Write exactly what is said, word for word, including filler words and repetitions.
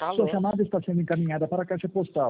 Alô? Sua chamada está sendo encaminhada para a caixa postal.